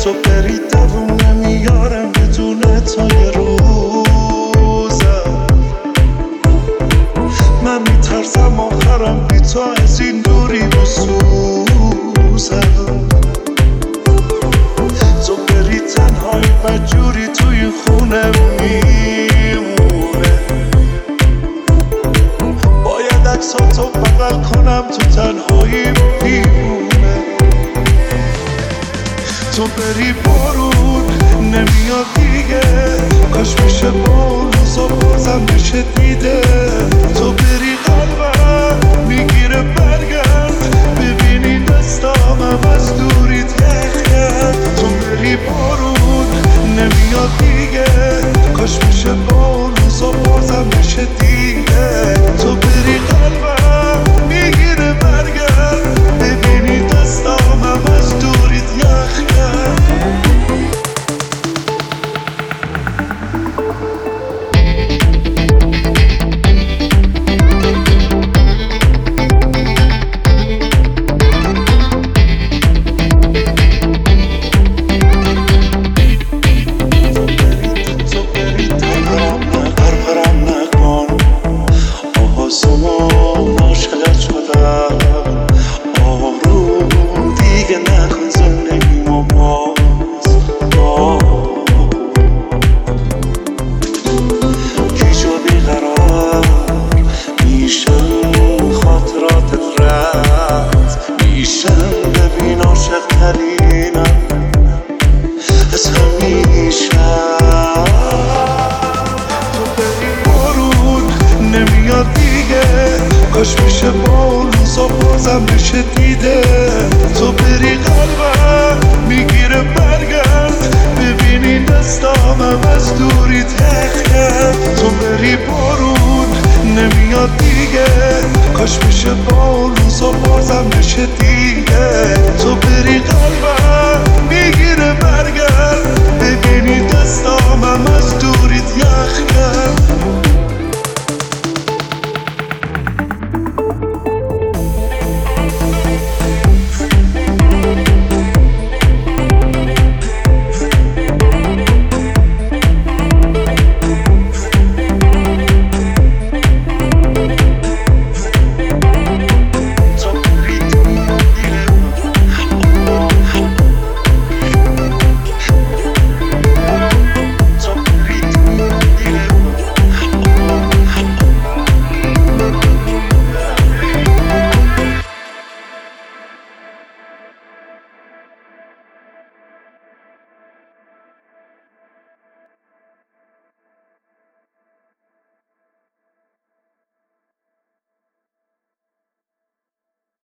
تو بری دووم نمیارم بدون تو یه روزم. من میترسم آخرم بی تو از این دوری بسوزم. تو بری تنهایی بدجوری توی خونه میمونه. باید عکساتو بغل کنم تو تنهایی میمونه. تو بری بارون نمیاد دیگه، کاش میشه با روزا بازم بشه دیده. تو بری قلبم میگیره برگرد، ببینی دستامم از دوریت یخ کرد. تو بری بارون نمیاد دیگه، کاش میشه با روزا بازم بشه دیده. تو بری قلبم میگیره برگرد، ببینی دستامم از دوریت یخ کرد. کاش میشه با روزا بازم بشه دیده. تو بری قلبم میگیره برگرد، ببینی دستامم از دوریت یخ کرد. تو بری بارون نمیاد دیگه، کاش میشه با روزا بازم بشه دیده. تو بری